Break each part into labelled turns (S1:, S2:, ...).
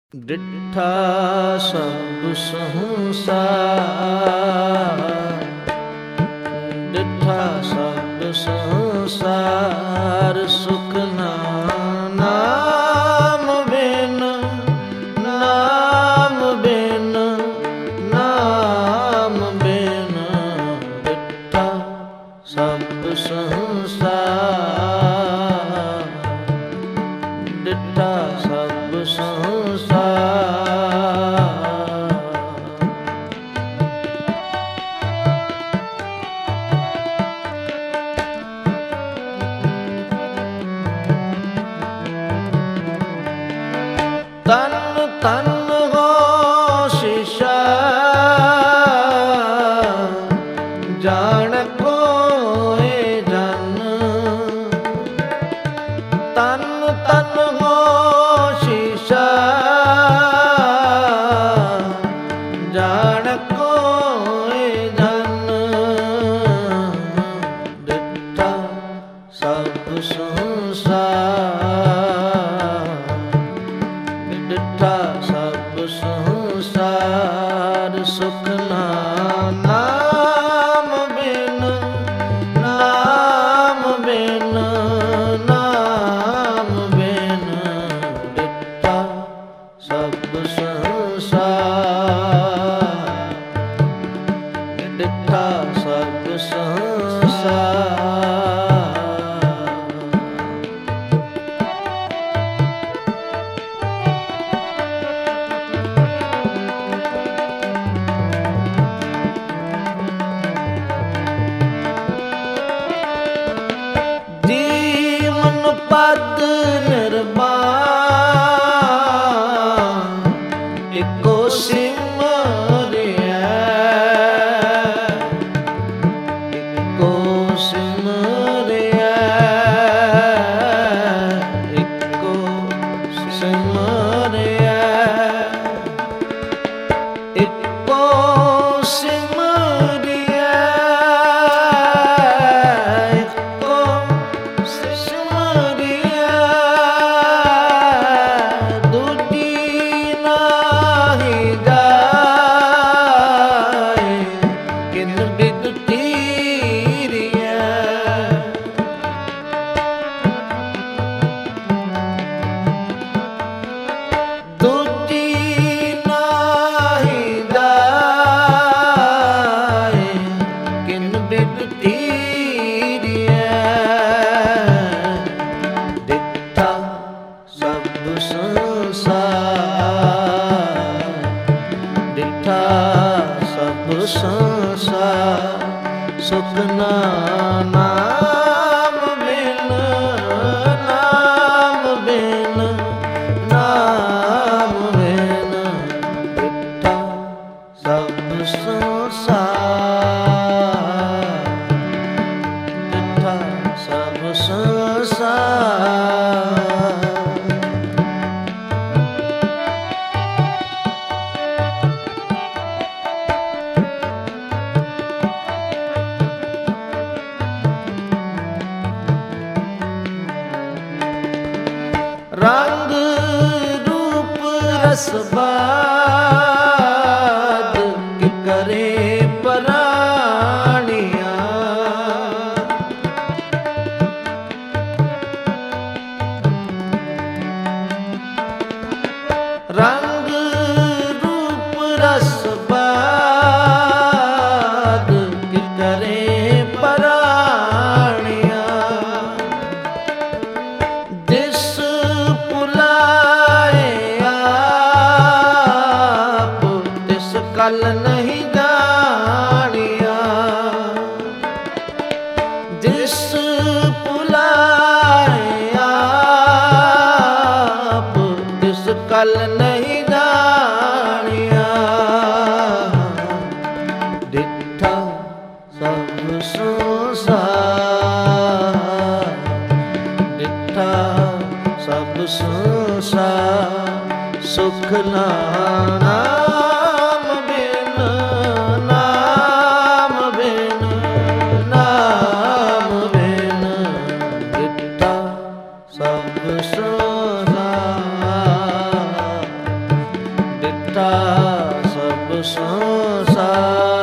S1: ਡਿਠਾ ਸਭ ਸੰਸਾਰ, ਡਿਠਾ ਸਭ ਸੰਸਾਰ, ਸੁਖ ਨਾਮ ਬਿਨ, ਨਾਮ ਬਿਨ, ਨਾਮ ਬਿਨ, ਡਿਠਾ ਸਭ ਸੰਸਾਰ, ਡਿਠਾ ਸਭ ਸੰਸਾਰ। ਤਨ ਤਨ ਹੋ ਸ਼ੀਸ਼ਾ, ਜਾਣ ਕੋਇ ਜਨ, ਤਨ ਤਨ ਹੋ ਸ਼ੀਸ਼ਾ, ਜਾਣ ਕੋਇ ਜਨ, ਡਿਠਾ ਸਭ ਸੰਸਾਰ, ਡਿਠਾ ਸਭ ਸੰਸਾਰ, ਸੁਖ ਨਾਮ ਬਿਨ, ਨਾਮ ਬਿਨ, ਨਾਮ ਬਿਨ, ਡਿਠਾ ਸਭ ਸੰਸਾਰ, ਡਿਠਾ ਸਭ ਸੰਸਾਰ। ਜੀਵਨ ਪਦ ਨਿਰਮਾਨ, ਇੱਕੋ ਸਿਮਰਿਆ, ਇੱਕੋ ਸਿਮਰਿਆ, ਇੱਕੋ ਸਿਮਰਿਆ, ਇੱਕੋ ਸਿਮਰਿਆ, ਇੱਕੋ ਸਿਮਰਿਆ, ਦੂਜੀ ਨਾਹੀ ਜਾਏ, ਕਿਨ ਬਿਦ ਤੀਰਿਆ, ਦੂਜੀ ਨਾਹੀ ਜਾਏ, ਕਿਨ ਬਿਦ ਤੀਰਿਆ, ਡਿਠਾ ਸਭ ਸੰਸਾਰ, ਡਿਠਾ ਸਭ ਸੰਸਾਰ, ਸੁਖ ਨਾਮ ਬਿਨ, ਨਾਮ ਬਿਨ, ਨਾਮ ਬਿਨ, ਡਿਠਾ ਸਭ ਸੰਸਾਰ, ਡਿਠਾ ਸਭ ਸੰਸਾਰ। ਰੰਗ ਰੂਪ ਰਸ ਬਾਦ, ਕਿ ਕਰੇ ਪਰਾਣੀਆਂ, ਰੰਗ ਰੂਪ ਰਸ ਬਾਦ, ਕਿ ਕਰੇ ਪਰਾਣੀਆਂ, ਜਿਸ ਭੁਲਾਏ ਆਪ, ਤਿਸ ਕਲ ਨਹੀਂ ਜਾਣਿਆ, ਜਿਸ ਭੁਲਾਏ ਆਪ, ਤਿਸ ਕਲ ਨਹੀਂ ਜਾਣਿਆ, ਡਿਠਾ ਸਭ ਸੰਸਾਰ, ਡਿਠਾ ਸਭ ਸੰਸਾਰ, ਸੁਖ ਨਾਮ ਬਿਨ, ਨਾਮ ਬਿਨ, ਨਾਮ ਬਿਨ, ਡਿਠਾ ਸਭ ਸੰਸਾਰ। ਡਿਠਾ ਸਭ ਸੰਸਾਰ।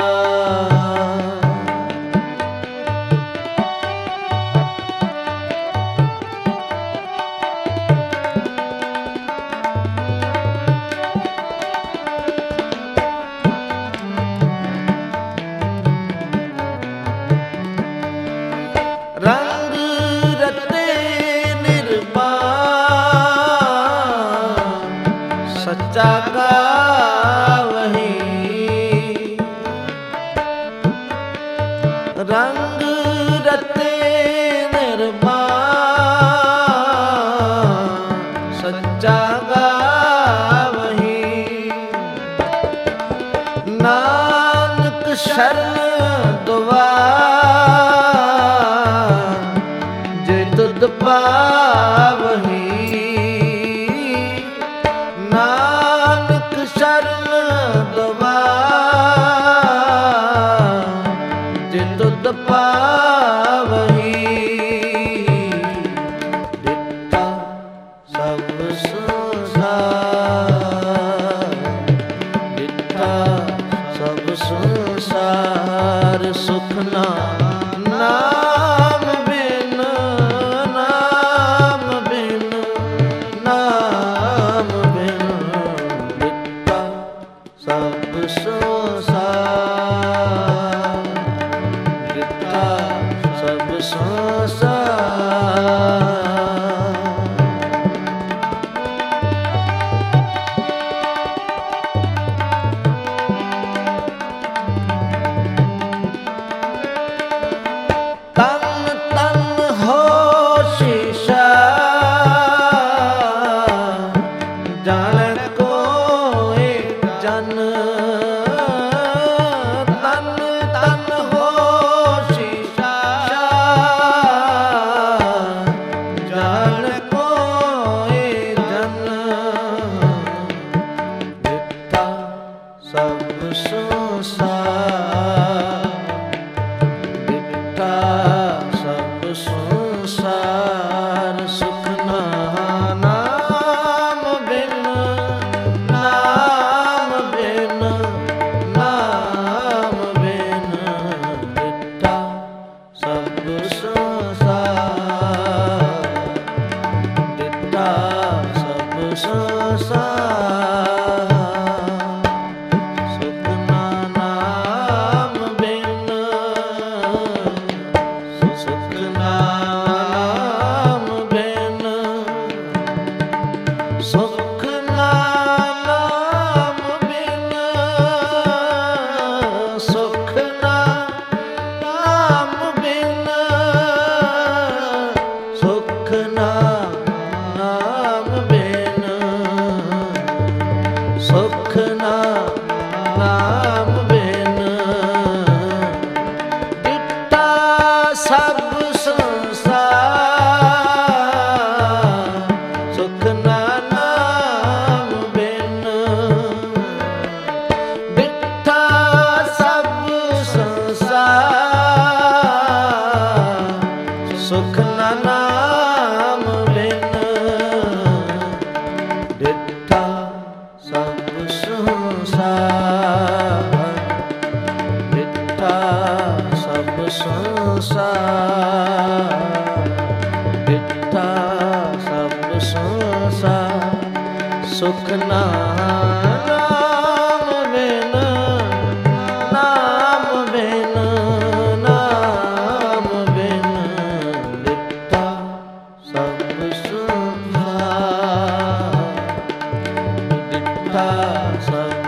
S1: ਰੰਗ ਰਤੇ ਨਿਰਮਾਨ ਸੱਚਾ ਗਾਵਹੀ। ਰੰਗ ਰਤੇ ਨਿਰਮਾਨ ਸੱਚਾ ਗਾਵਹੀ। ਨਾਨਕ ਸ਼ਰਨ ਦੁਆਰ ਜੇ ਤੁਧ ਪਾਵਹੀ। ਨਾਨਕ ਸ਼ਰਨ ਦੁਆਰ ਜੇ ਤੁਧ ਪਾਵਹੀ। ਡਿਠਾ ਸਭ ਸੰਸਾਰ ਡਿਠਾ ਸਭ ਸੰਸਾਰ। ਸੁਖ ਨਾਮ ਬਿਨ ਨਾਮ ਬਿਨ ਨਾਮ ਬਿਨ ਡਿਠਾ ਸਭ ਸੰਸਾਰ ਡਿਠਾ ਸਭ ਸੰਸਾਰ। ਤਨ ਤਨ ਹੋ ਸ਼ੀਸ਼ਾ ਜਾਣ ਕੋਇ ਜਨ। ਤਨ ਤਨ ਹੋ ਸ਼ੀਸ਼ਾ ਜਾਣ ਕੋਇ ਜਨ। ਡਿਠਾ ਸਭ ਸੰਸਾਰ ਡਿਠਾ ਸਭ ਸੰਸਾਰ। ਸੁਖ ਨਾਮ ਬਿਨ ਨਾਮ ਬਿਨ ਨਾਮ ਬਿਨ ਡਿਠਾ ਸਭ ਸੰਸਾਰ ਡਿਠਾ ਸਭ ਸੰਸਾਰ। ਸੁਖ ਨਾਮ ਬਿਨ ਸੁਖ ਨਾਮ ਬਿਨ ਸੁਖ ਨਾਮ ਬਿਨ ਸੁਖ ਨਾਮ ਬਿਨ ਸੁਖ ਨਾਮ ਬਿਨ ਸੁਖ ਨਾਮ ਬਿਨ ਡਿਠਾ ਸਭ ਸੰਸਾਰ। ਸੁਖ ਨਾਮ ਬਿਨ ਡਿਠਾ ਸਭ ਸੰਸਾਰ। ਸੁਖ ਨਾਮ ਬਿਨ ਡਿਠਾ ਸਭ ਸੰਸਾਰ ਡਿਠਾ ਸਭ ਸੰਸਾਰ ਡਿਠਾ ਸਭ ਸੰਸਾਰ। ਸੁਖ ਨਾਮ ਬਿਨ ਨਾਮ ਬਿਨ ਨਾਮ ਬਿਨ ਡਿਠਾ ਸਭ ਸੰਸਾਰ ਡਿਠਾ ਸਭ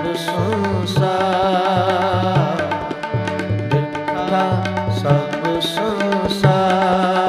S1: ਸੰਸਾਰ ਡਿਠਾ ਸਭ ਸੰਸਾਰ।